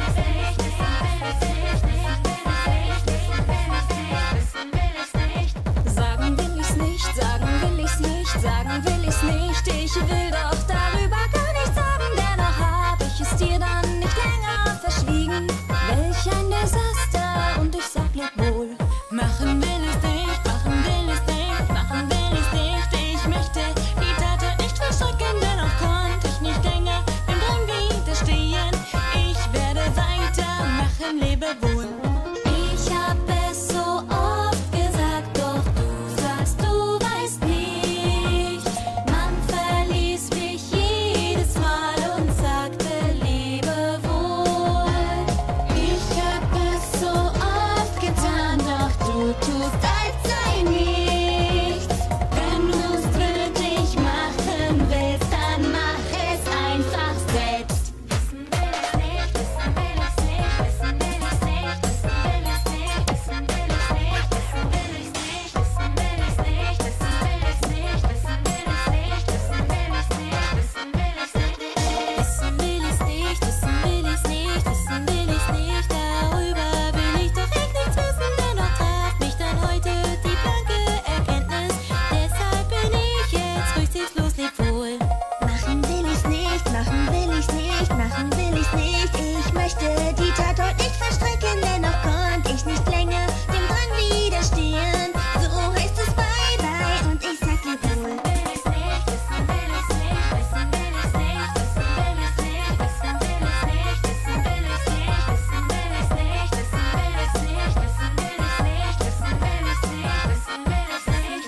Sagen will ich's nicht, sagen will ich's nicht, sagen will ich's nicht. Ich will doch darüber gar nichts sagen, dennoch hab ich es dir dann nicht länger verschwiegen. Welch ein Desaster und ich sag leb wohl. Machen will ich's nicht, machen will ich's nicht, machen will ich's nicht. Ich möchte die Tat nicht verstecken, dennoch konnte ich nicht länger dem Drang widerstehen. Ich werde weitermachen, lebe wohl. Ich hab es so oft gesagt, doch du sagst, du weißt nicht. Man verließ mich jedes Mal und sagte, lebe wohl. Ich hab es so oft getan, doch du tust, als sei nichts. Wenn du's wirklich machen willst, dann mach es einfach selbst. Wissen will ich's nicht, wissen will ich's nicht, wissen will ich's nicht, wissen will ich's nicht, wissen will ich's nicht, wissen will ich's nicht, wissen will ich's nicht, wissen will ich's nicht, wissen will ich's nicht, wissen will ich's nicht, wissen will ich's nicht. Wissen will ich's nicht, wissen will ich's nicht, wissen will ich's nicht. Darüber will ich doch echt nichts wissen, dennoch traf mich dann heute die blanke Erkenntnis. Deshalb bin ich jetzt rücksichtslos, leb wohl. Machen will ich's nicht, machen will ich's nicht, machen will ich's nicht. Ich möchte die Tat heute nicht verstricken, dennoch konnte ich nicht länger dem Drang widerstehen. So heißt es Bye-bye und ich sag leb wohl. Will ich's nicht, wissen will ich's nicht, wissen will ich's nicht, wissen will ich's nicht, wissen will ich's nicht, wissen will ich's nicht, wissen will ich's nicht, wissen will ich's nicht, wissen will ich's nicht, wissen will ich's nicht, wissen will ich's nicht,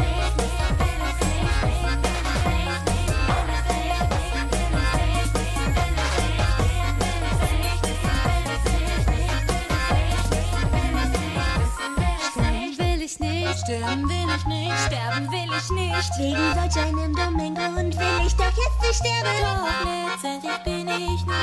Sterben will ich nicht, sterben will ich nicht. Wegen solch einem dummen Grund will ich doch jetzt nicht sterben. Doch letztendlich bin ich nur